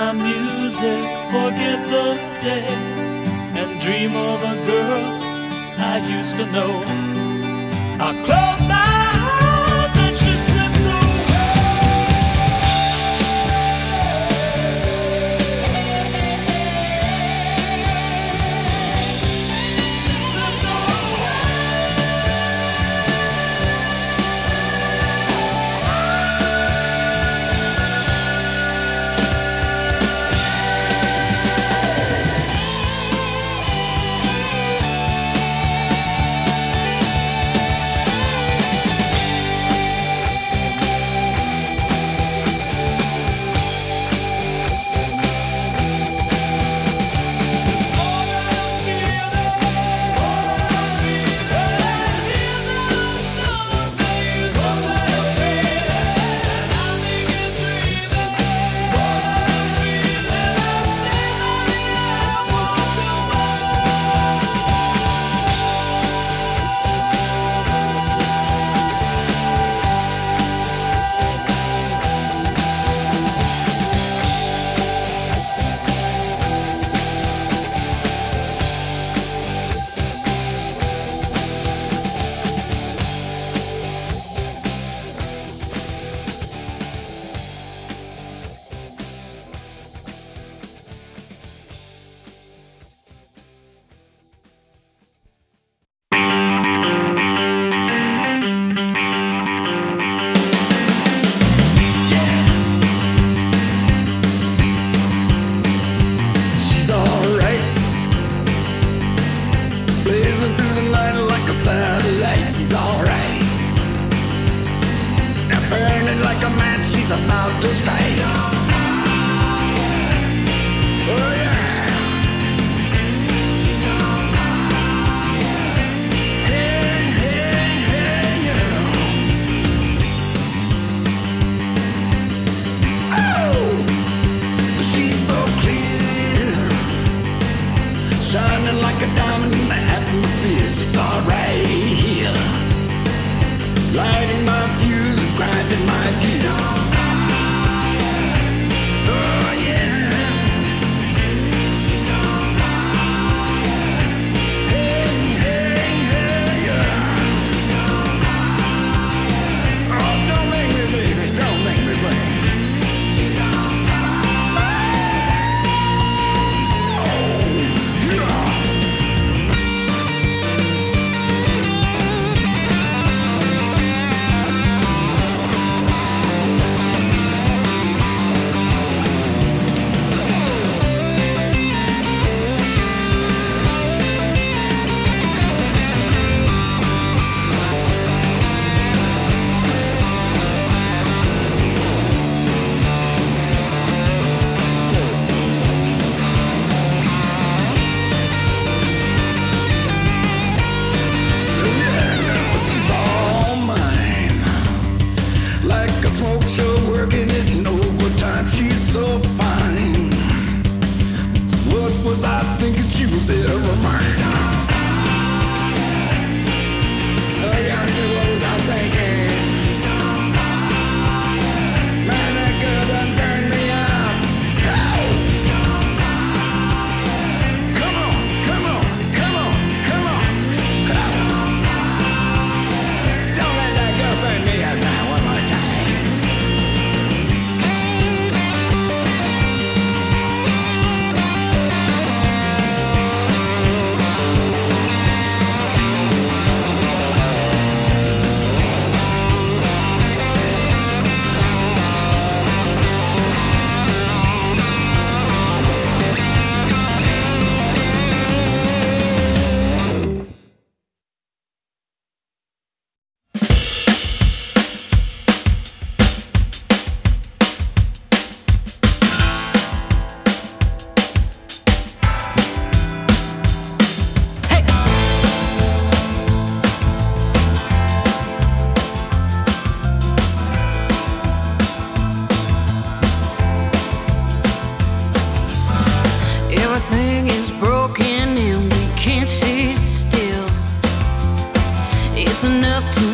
my music, forget the day, and dream of a girl I used to know. I close my eyes and she slipped away. She slipped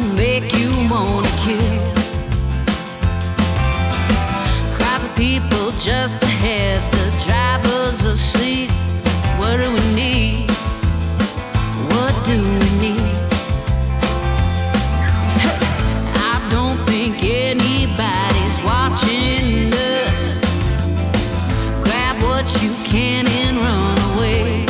people just ahead, the driver's asleep. What do we need? What do we need? I don't think anybody's watching us. Grab what you can and run away.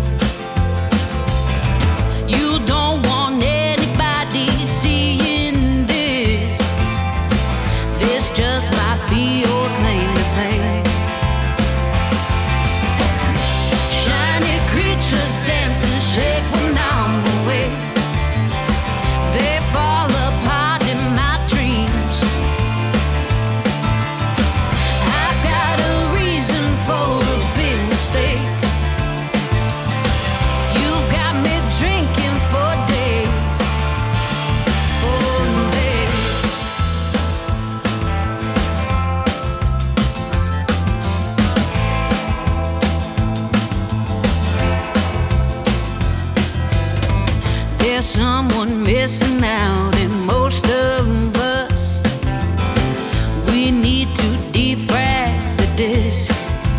You don't want anybody seeing this. This just might be your claim to fame. Shiny creatures dance and shake when I'm away. They fall apart in my dreams. I've got a reason for a big mistake. You've got me drinking for days, for days. There's someone missing out in most of us. We need to defrag the disc.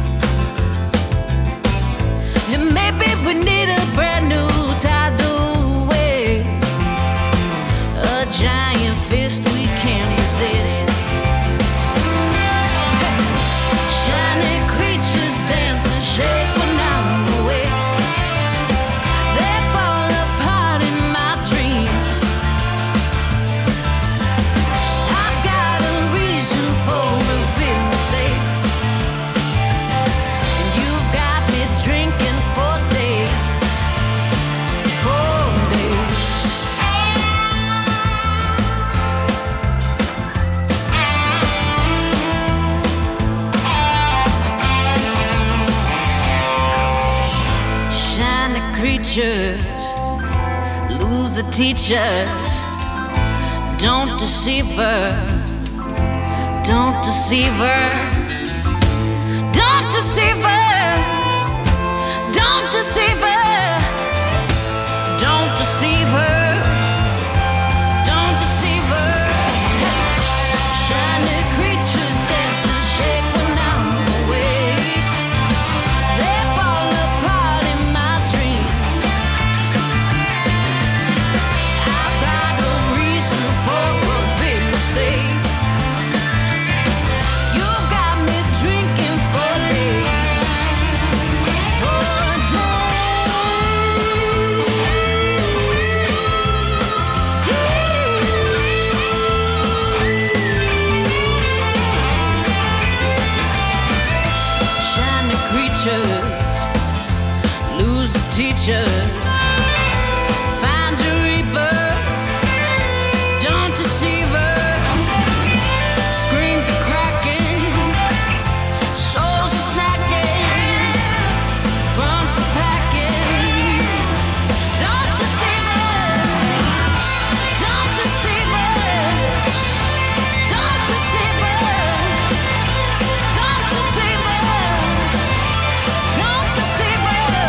And maybe we need a brand new tidal wave, a giant fist we can't resist. Shiny creatures dance and shake when I'm away. They fall apart in my dreams. I've got a reason for a big mistake. And you've got me drinking for days, for days. Shiny creatures lose the teachers. Don't deceive her. Don't deceive her. Don't deceive her. Don't deceive her. Don't deceive her. Don't deceive her. Shiny creatures dance and shake when I'm away. They fall apart in my dreams. I've got a reason for a big mistake. You've got me drinking for days, for shiny creatures lose the teachers. Find your reaper. Don't deceive her. Screens are cracking. Souls are snacking. Fronts are packing. Don't deceive her. Don't deceive her. Don't deceive her. Don't deceive her. Don't deceive her.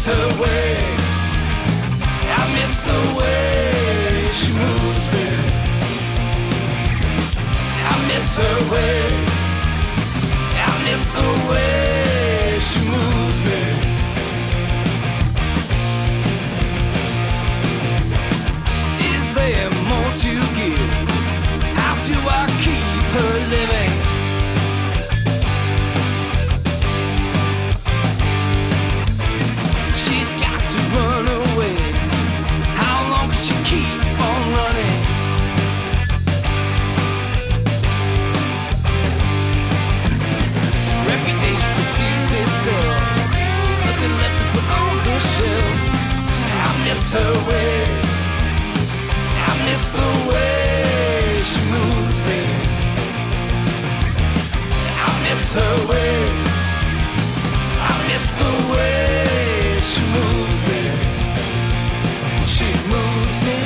her way. I miss the way she moves me. I miss her way. I miss the way she moves me. Is there more to give? How do I keep her living? She's got to run away. How long can she keep on running? Reputation precedes itself. There's nothing left to put on the shelf. I miss her way. I miss the way she moves me. I miss her way. I miss the way she moves me. She moves me.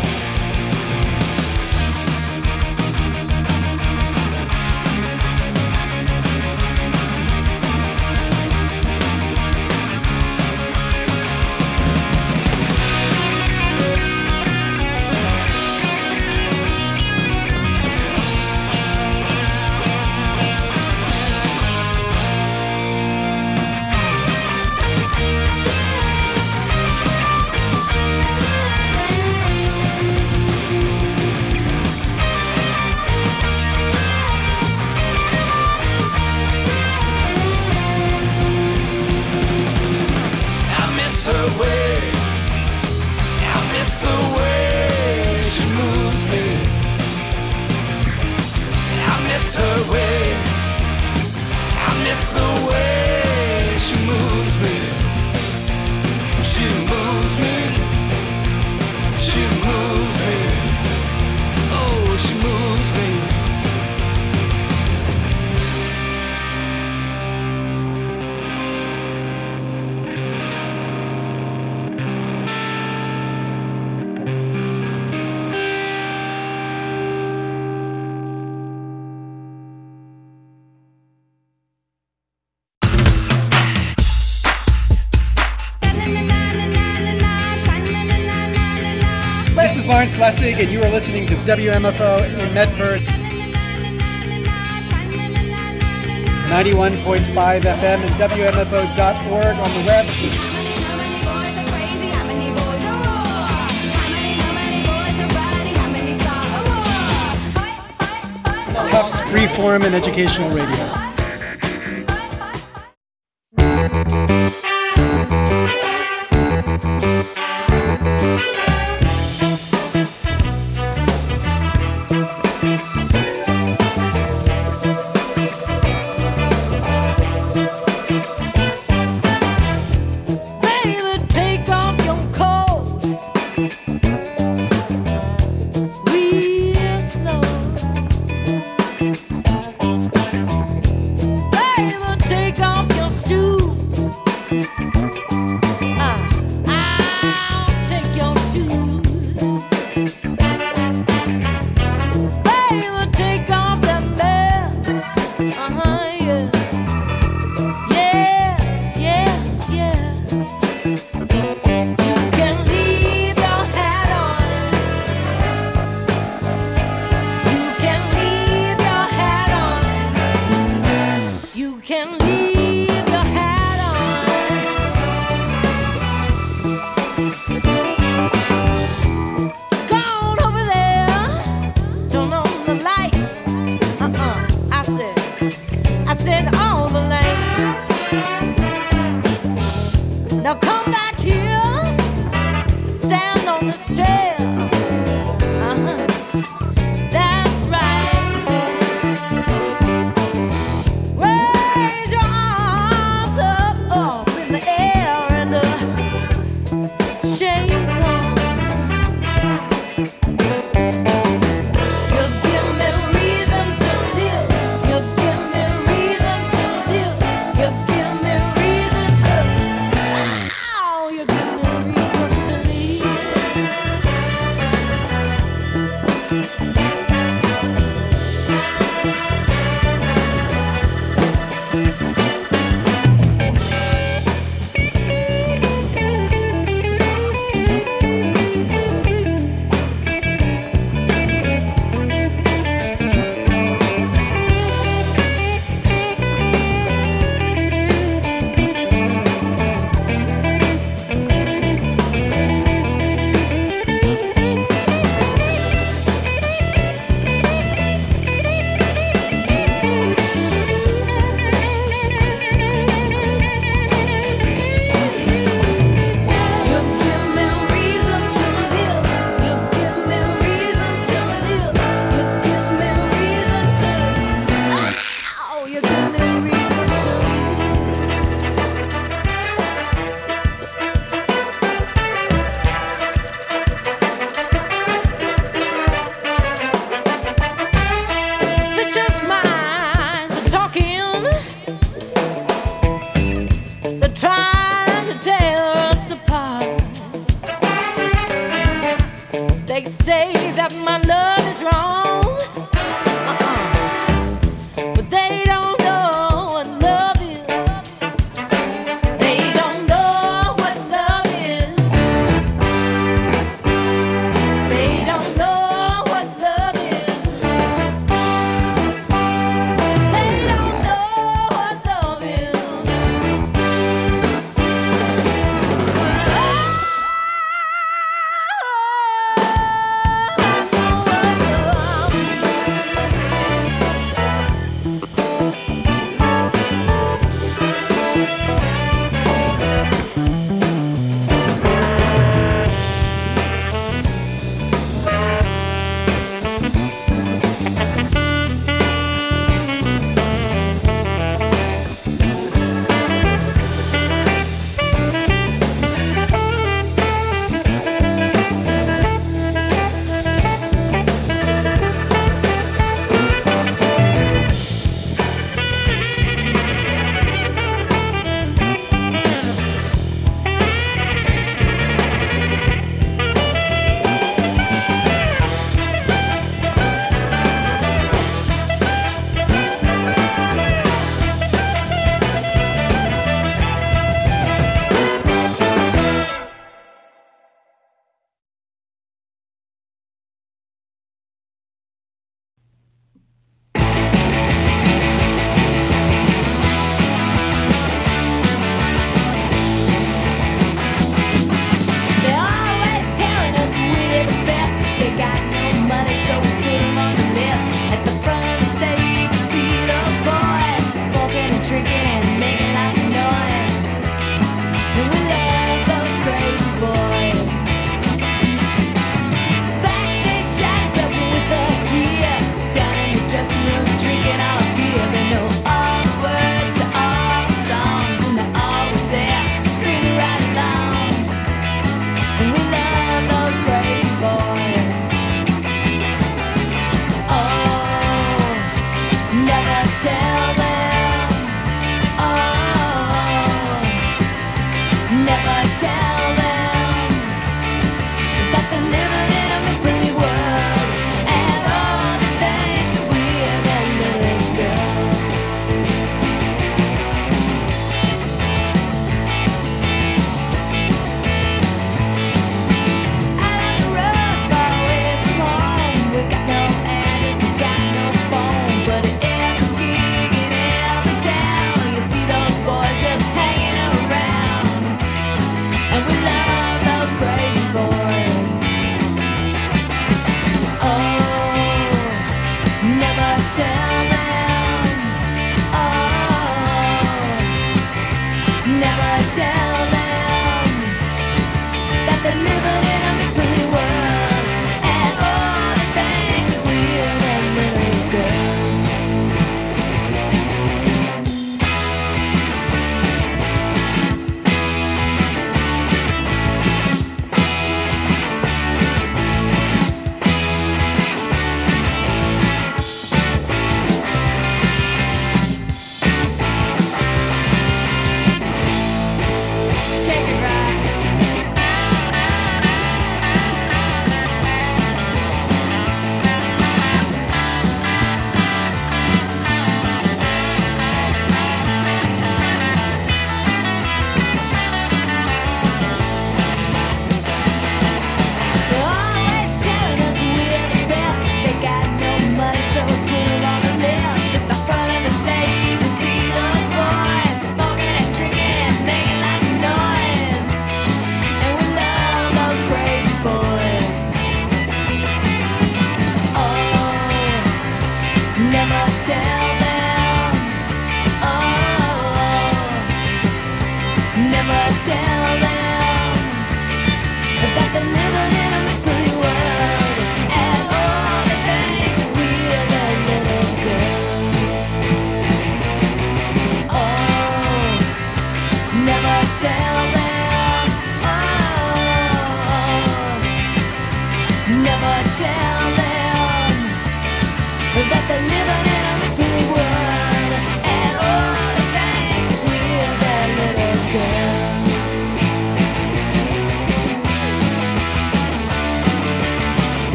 Her way. I miss the way she moves me. I miss her way. I miss the way she moves me. She moves me. She moves me. Oh, she moves me. This is Lawrence Lessig, and you are listening to WMFO in Medford. 91.5 FM and WMFO.org on the web. Tufts Freeform and Educational Radio. Raise your arms.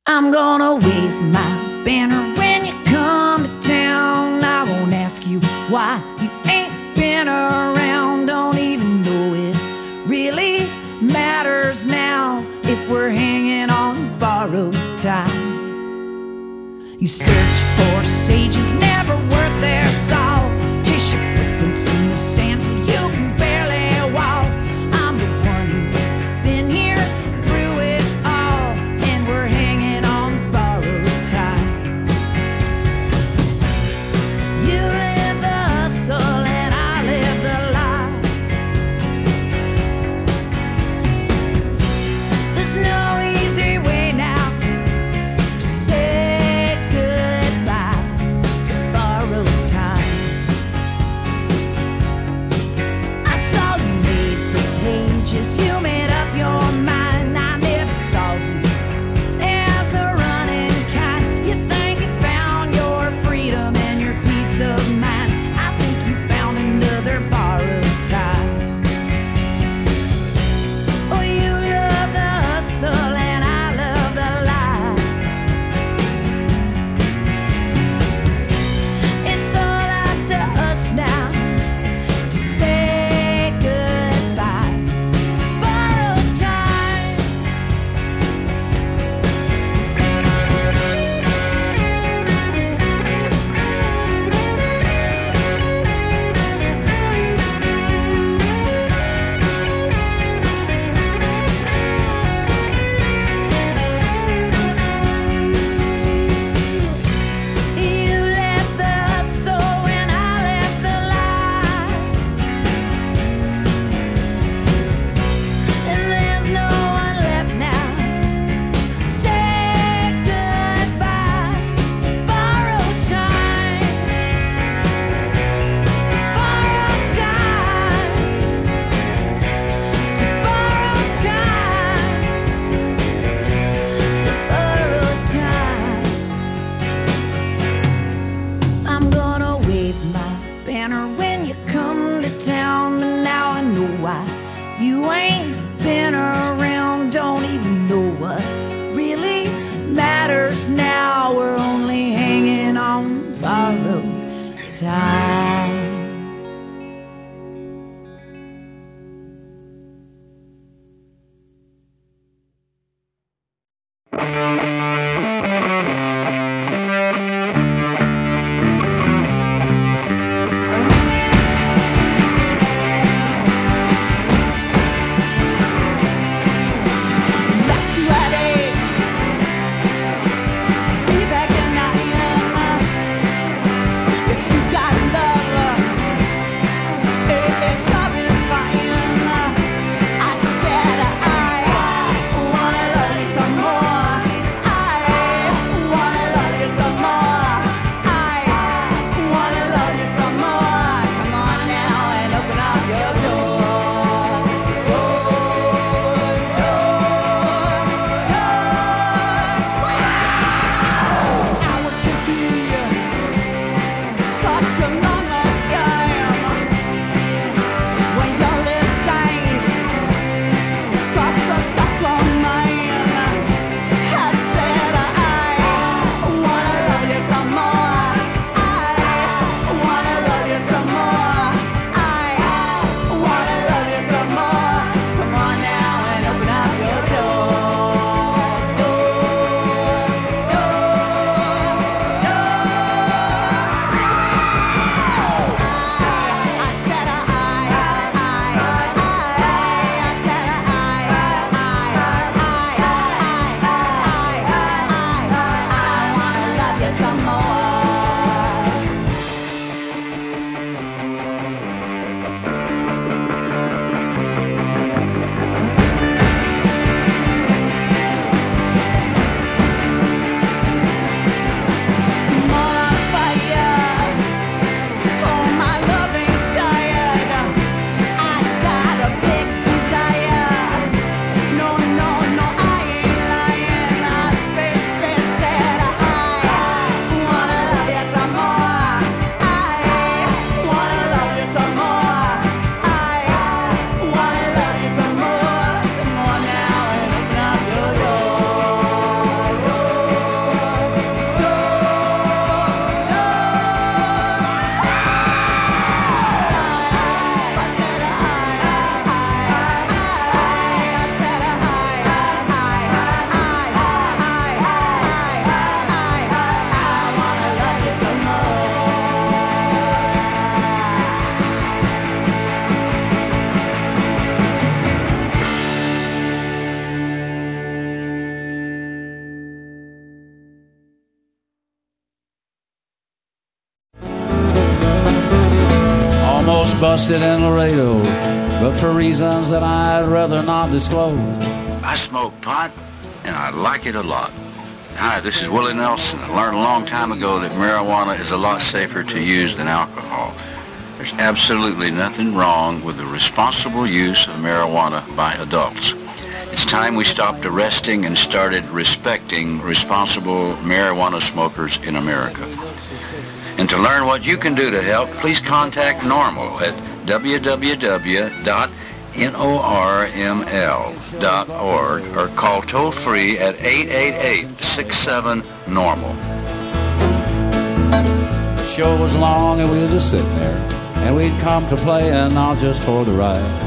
I'm gonna wave my banner when you come to town. I won't ask you why you ain't been around. Don't even know it really matters now if we're hanging on borrowed time. You search for sages, never worth their salt. Chase your footprints in the sand till you can barely walk. I'm the one who's been here through it all, and we're hanging on borrowed time. You live the hustle and I live the lie. There's no easy way now to say goodbye to borrowed time. I saw you made the pages, you made up your mind. I never saw you as the running kind. You think you found your freedom and your peace of mind. I think you found another borrowed time. Oh, you love the hustle and I love the lie. It's all up to us now to say goodbye to borrowed time. You left the hustle and I left the lie. And there's no one left now to say goodbye to borrowed time. To borrowed time. To borrowed time. To borrowed time. I'm gonna wave my banner when you come to town. And now I know why you ain't been around. Don't even know what really matters now. We're only hanging on borrowed time. busted in Laredo, but for reasons that I'd rather not disclose. I smoke pot, and I like it a lot. Hi, this is Willie Nelson. I learned a long time ago that marijuana is a lot safer to use than alcohol. There's absolutely nothing wrong with the responsible use of marijuana by adults. It's time we stopped arresting and started respecting responsible marijuana smokers in America. And to learn what you can do to help, please contact NORML at www.norml.org or call toll-free at 888-67-NORMAL. The show was long and we was just sitting there, and we'd come to play and not just for the ride.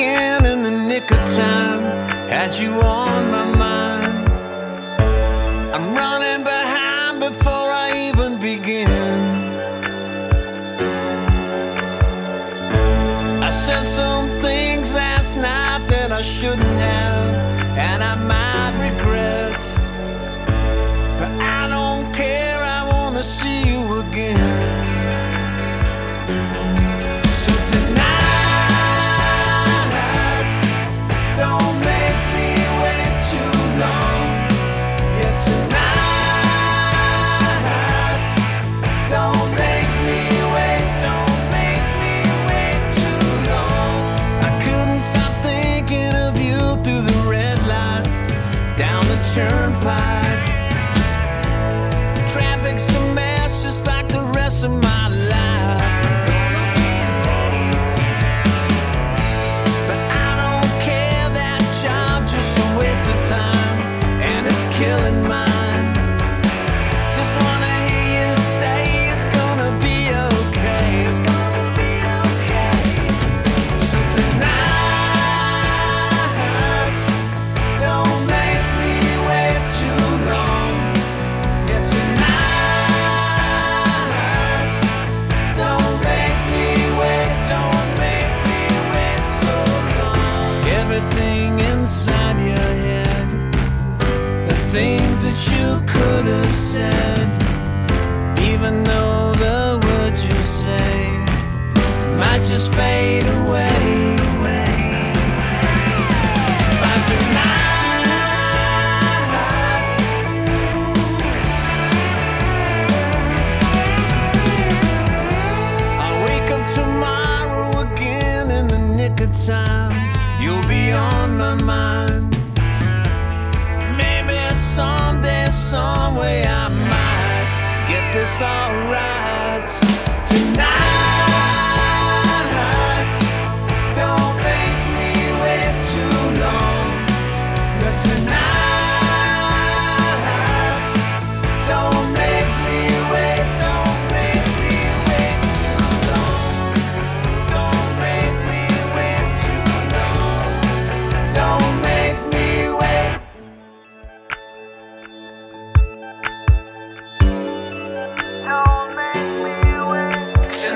again in the nick of time. Had you on my mind. I'm running behind before I even begin. I said some things last night that I shouldn't have, and I might regret. But I don't care, I wanna see you again. So tonight, don't make me wait too long. Yeah, tonight, don't make me wait, don't make me wait too long. I couldn't stop thinking of you through the red lights, down the turnpike. Traffic's a mess just like the rest of my life. But I don't care, that job's just a waste of time, and it's killing mine. Just wanna hear you say it's gonna be okay. It's gonna be okay. So tonight, don't make me wait too long. Yeah, tonight, don't make me wait, don't make me wait so long. Everything inside your head, the things that you could have said, even though the words you say might just fade away. By tonight, I'll wake up tomorrow again in the nick of time. You'll be on my mind. Maybe someday, some way I might get this all right. Tonight, don't make me wait too long. 'Cause tonight, don't make me wait, don't make me wait too long. Don't make me wait too long. Don't make me wait. Don't make me wait.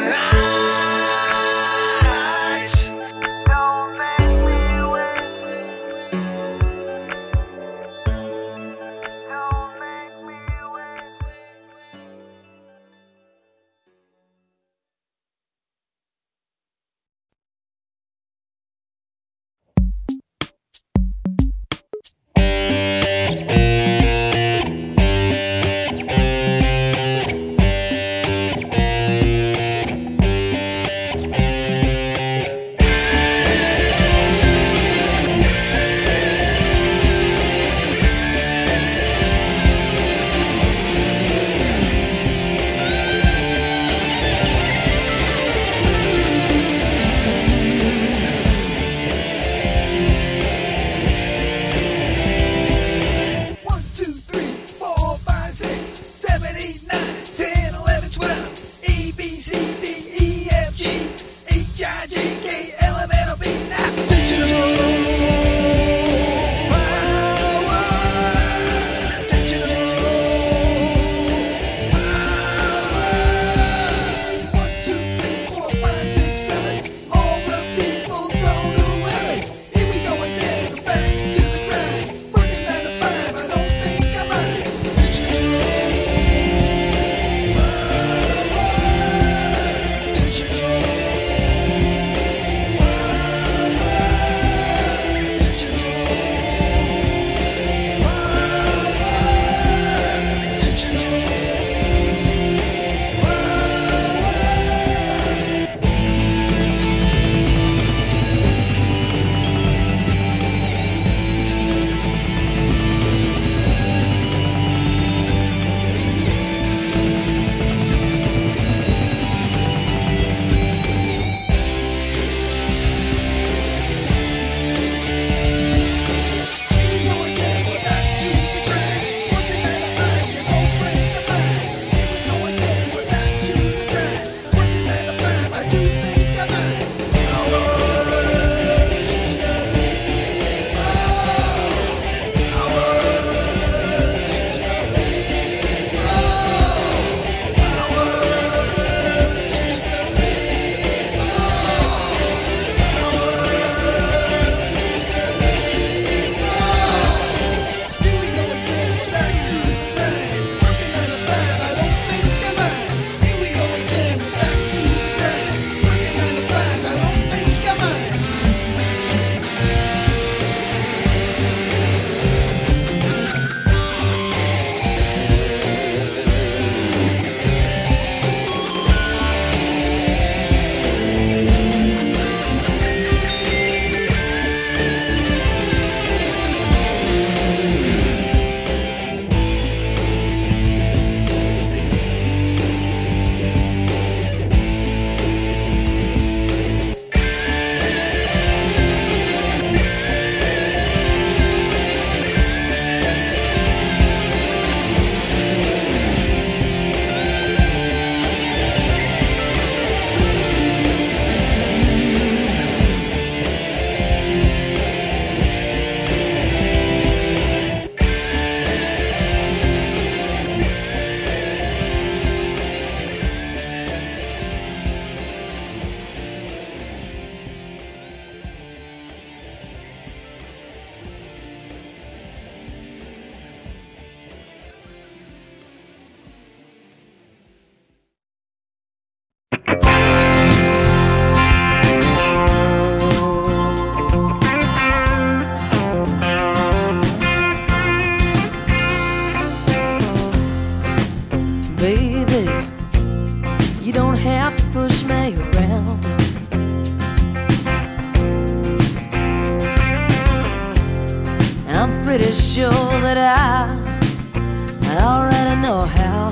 pretty sure that I already know how.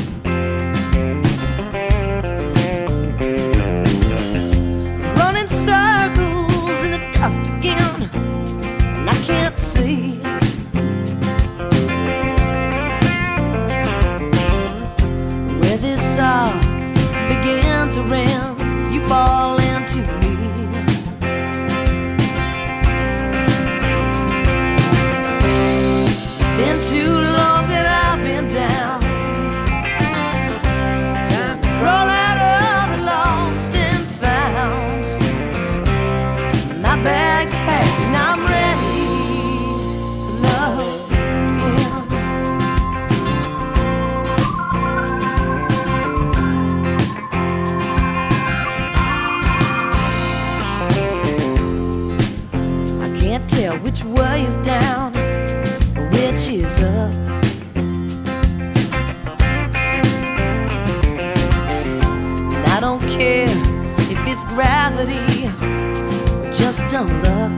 Running circles in the dust again, and I can't see. Where this all begins or ends as you fall into me. Been too long that I've been down. Time to crawl out of the lost and found. My bags are packed and I'm ready for love again. I can't tell which way is down, which is up. And I don't care if it's gravity or just dumb luck.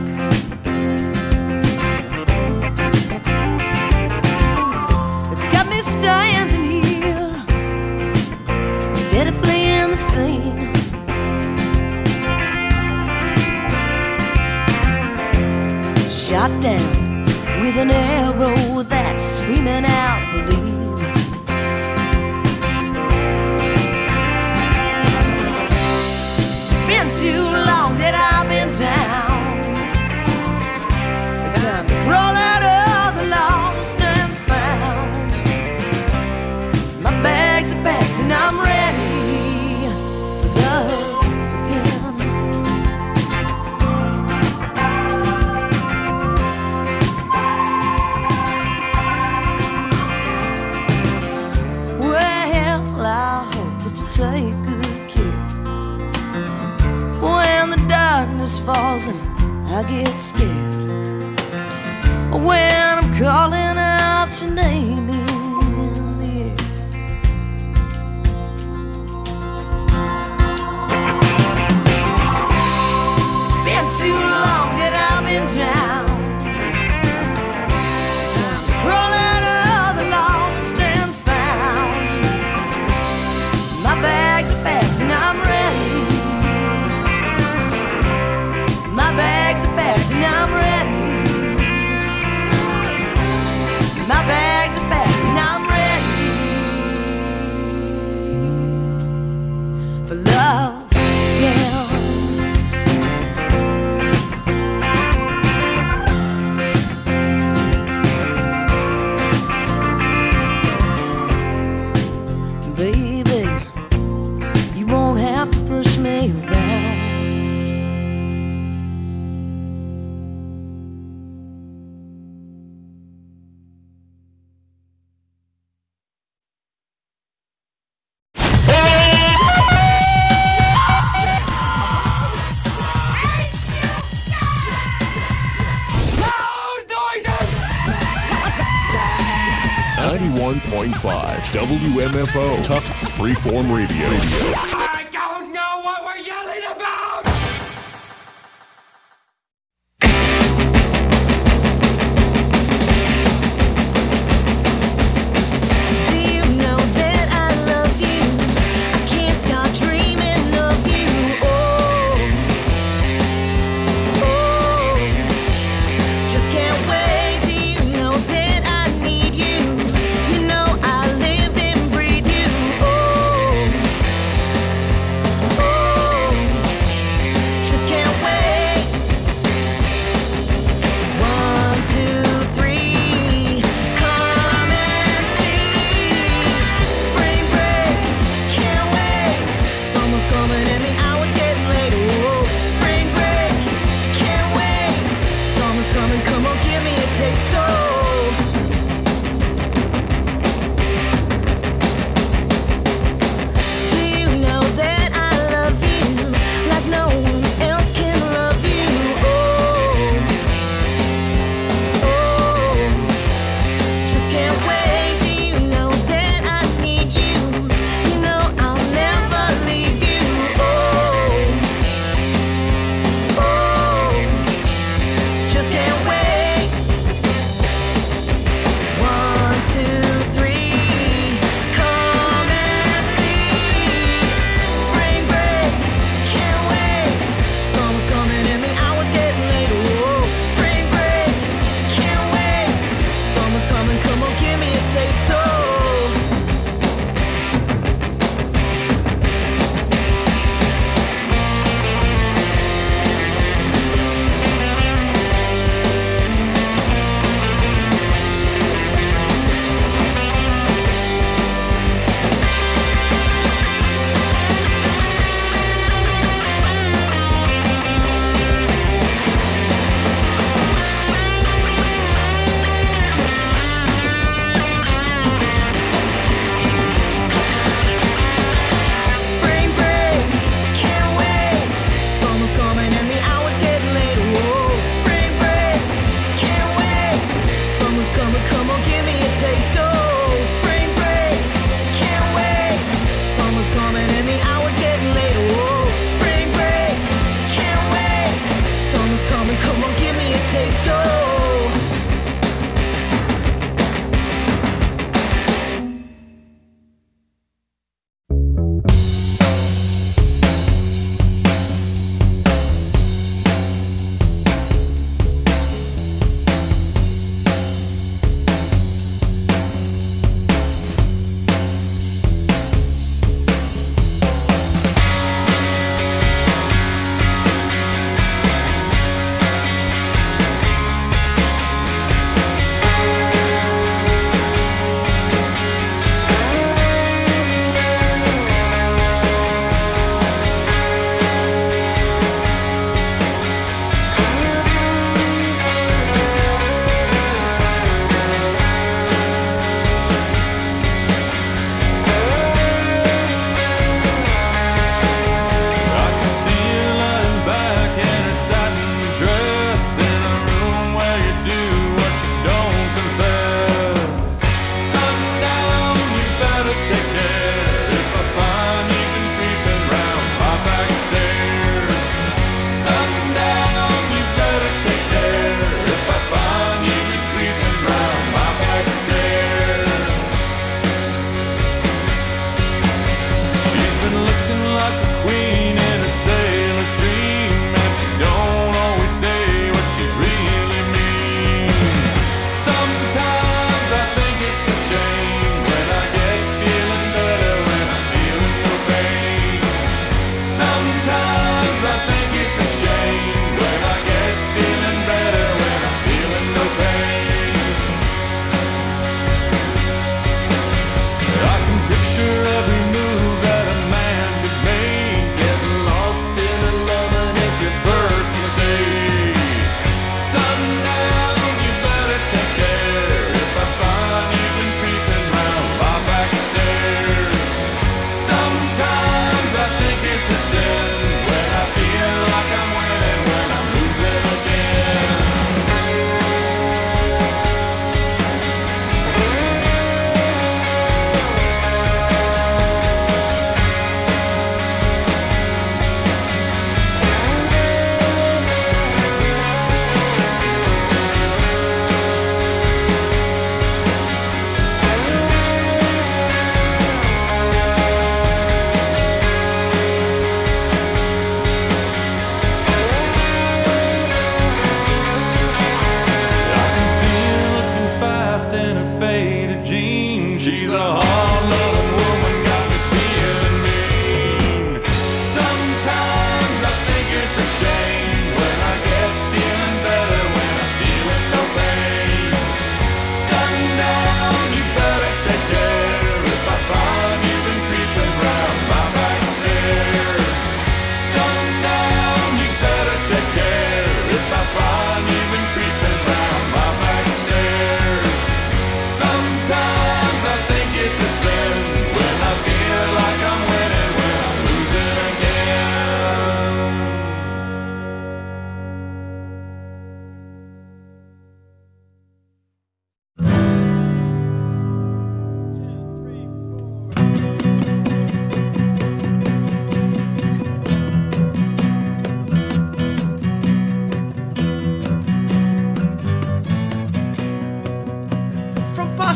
It's got me standing here instead of fleeing the scene. Shot down with an arrow that's screaming out, believe. It's been too long that I've been down. It's time to crawl out of the lost and found. My bags are packed and I'm ready for love. Take good care. When the darkness falls and I get scared, when I'm calling out your name in the air. It's been too long that I've been down. Time to crawl out of the lost and found. My bags are packed and I'm ready. My bags are packed and I'm ready. My bags are packed and I'm ready for love, yeah. Baby, you won't have to push me around. Loud noises! 91.5 WMFO Tufts Freeform Radio. I don't know what we're yelling about! Do you know that I love you? I can't stop dreaming of you. Oh, just can't wait. Do you know that I need you? You know I live and breathe you. Oh,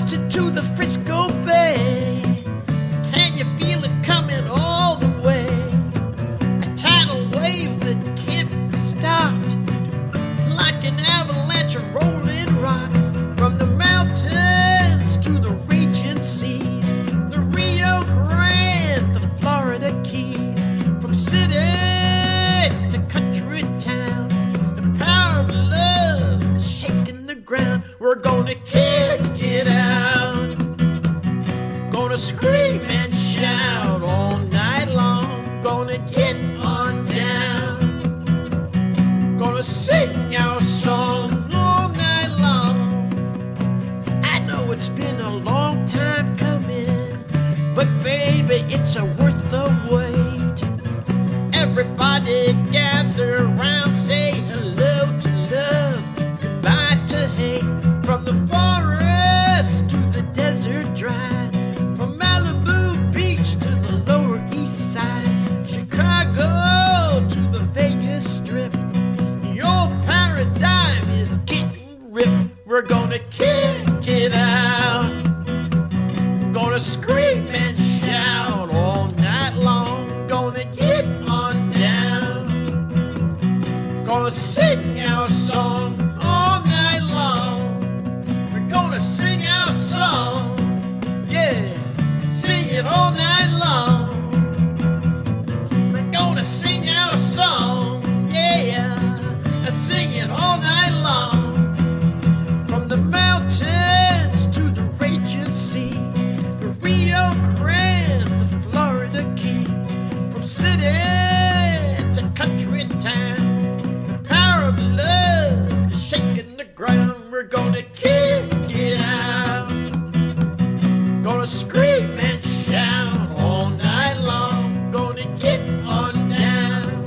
Boston to the Frisco Bay. Can you feel it coming all the way? A tidal wave that can't be stopped, like an avalanche of rolling rock. From the mountains to the raging seas, the Rio Grande, the Florida Keys. From city to country town, the power of love is shaking the ground. We're gonna kick it out, gonna scream and shout all night long, gonna get on down, gonna sing our song all night long. I know it's been a long time coming, but baby, it's worth the wait. Everybody gather around, say hello to love, goodbye to hate. From the forest to the desert dry, from Malibu Beach to the Lower East Side, Chicago to the Vegas Strip, your paradigm is getting ripped. We're gonna kick it out, gonna scream and shout all night long, gonna get on down, gonna sing our song all night long. We're gonna sing our song, yeah, sing it all night long. We're gonna sing our song, yeah, sing it all night long. From the mountains to the raging seas, the Rio Grande, the Florida Keys. From city to country town, the power of love is shaking the ground. We're gonna kick it out, gonna scream and shout all night long, gonna get on down,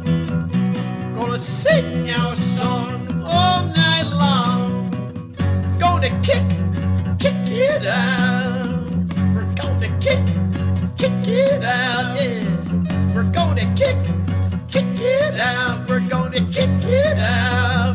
gonna sing our song all night long, gonna kick it out, we're gonna kick it out, yeah, we're gonna kick it out, we're gonna kick it out.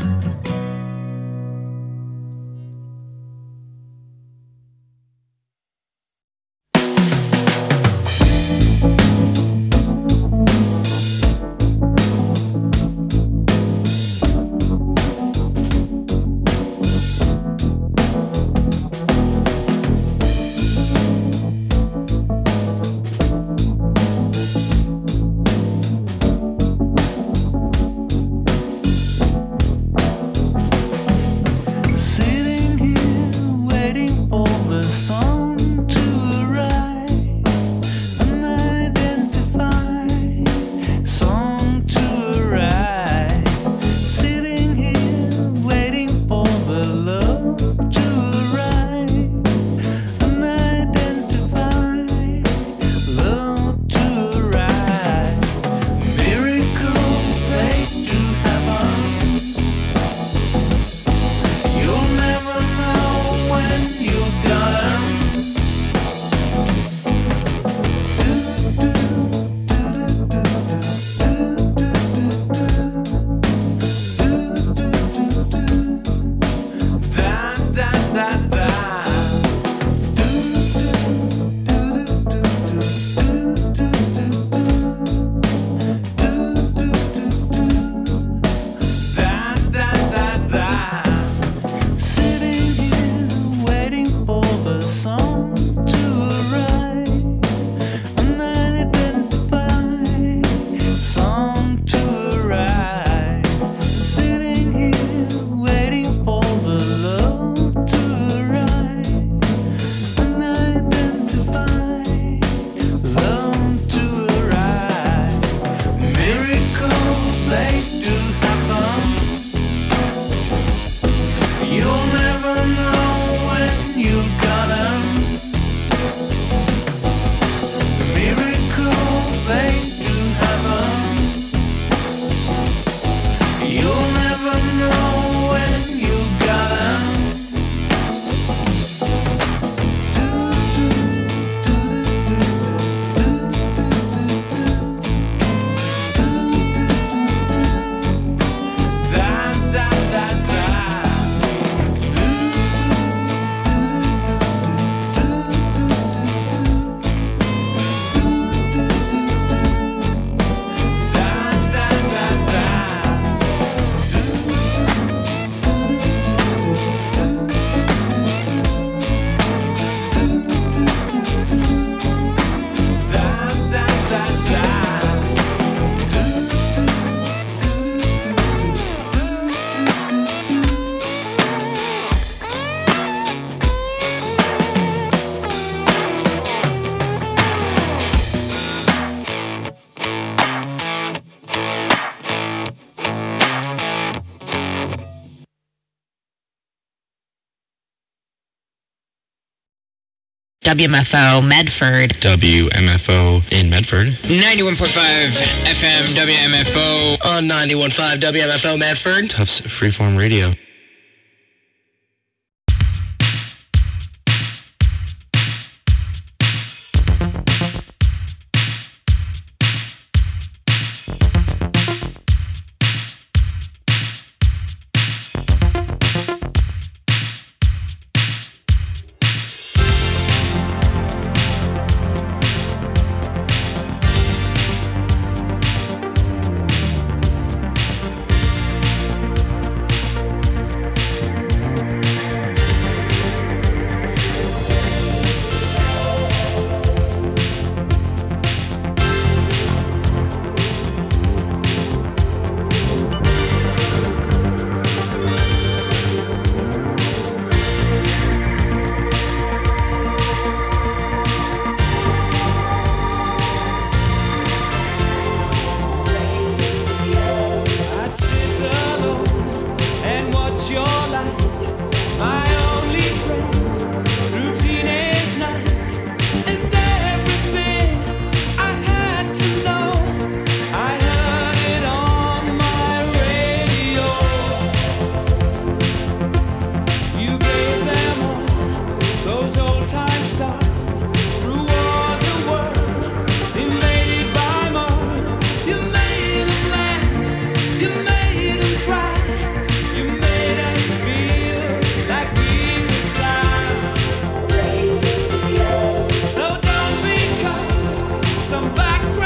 WMFO Medford. WMFO in Medford. 91.5 FM WMFO. On 91.5 WMFO Medford. Tufts Freeform Radio.